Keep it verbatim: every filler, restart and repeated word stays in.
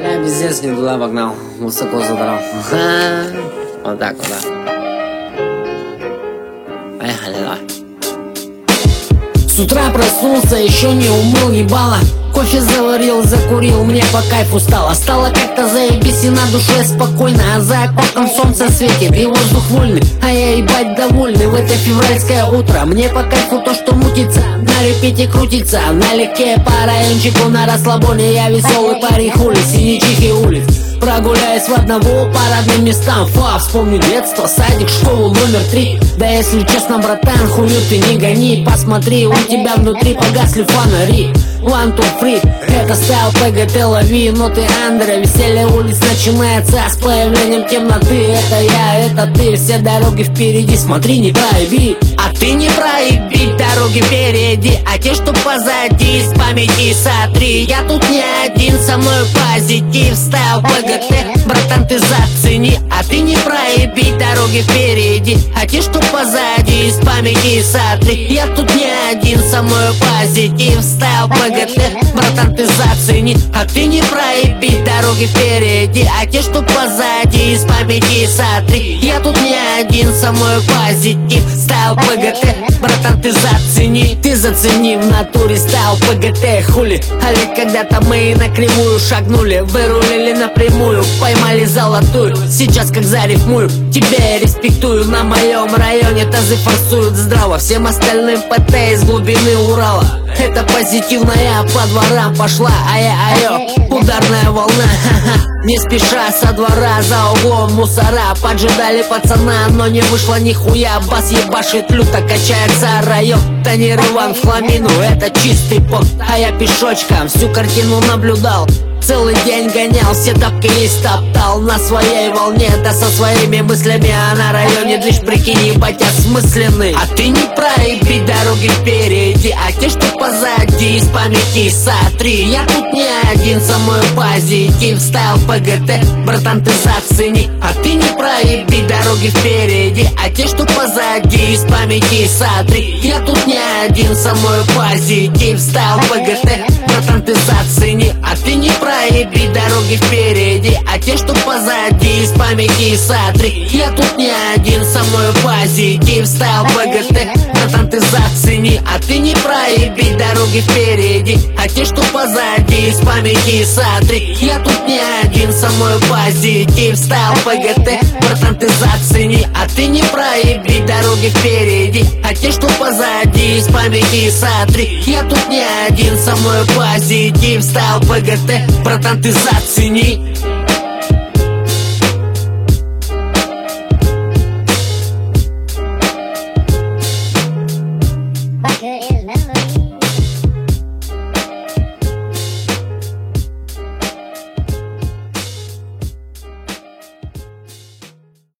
Я пиздец не туда погнал, высоко задрал. Вот так вот, да. Поехали, давай. С утра проснулся, еще не умыл ебало. Кофе заварил, закурил, мне по кайфу стало. Стало как-то заебись и на душе спокойно. А за окном солнце светит и воздух вольный, а я ебать довольный в это февральское утро. Мне по кайфу то, что мутится, на репите крутится. Налегке по райончику на расслабоне. Я веселый парень хули, синечихи улиц. Прогуляюсь в одного по родным местам. Фа, вспомню детство, садик, школу номер три. Да если честно, братан, хую ты не гони. Посмотри, у тебя внутри погасли фонари. One, two, three, это стайл ПГТ, лови ноты Андера. Веселье улиц начинается с появлением темноты. Это я, это ты, все дороги впереди, смотри, не проеби. А ты не проеби, дороги впереди, а те, что позади, с памяти сотри. Я тут не один, со мной позитив, стайл ПГТ, братан, ты зацени. А ты не проеби, дороги впереди, а те, что позади, с памяти сотри. Я тут не один, со мной позитив, стайл ПГТ, братан, ты зацени. А ты не проеби, дороги впереди, а те, что позади, с памяти сотри. Я тут не один, со мной позитив, стайл ПГТ, братан, ты зацени. Ты зацени в натуре стайл ПГТ, хули. А ведь когда-то мы на кривую шагнули, вырулили напрямую, поймали золотую. Сейчас как зарифмую, тебя я респектую. На моем районе тазы форсуют здраво, всем остальным ПТ из глубины Урала. Это позитивная по дворам пошла, ая-айо, ударная волна, ха-ха. Не спеша со двора за углом мусора поджидали пацана, но не вышло нихуя. Бас ебашит люто, качается район. Тонирован в хламину, это чистый пот. А я пешочком всю картину наблюдал. Целый день гонял, все тапки и стоптал на своей волне, да со своими мыслями. А на районе движ, прикинь, ебать осмысленный. А ты не проеби, дороги впереди, а те, что позади, из памяти сотри. Я тут не один, со мной позитив, стайл ПГТ, братан, ты зацени. А ты не проеби, дороги впереди, а те, что позади, из памяти сотри. Я тут не один, со мной позитив, стайл ПГТ, братан, ты зацени. А ты не проеби, дороги впереди, а те, что позади, из памяти сотри. Я тут не один, со мной позитив, стайл ПГТ, братан, ты зацени. А ты не проеби, дороги впереди, а те, что позади, из памяти сотри. Я тут не один, со мной позитив, стайл ПГТ, братан, ты зацени. А ты не проеби, дороги впереди, а те, что позади, из памяти сотри. Я тут не один, со мной позитив, стайл ПГТ, братан, ты зацени.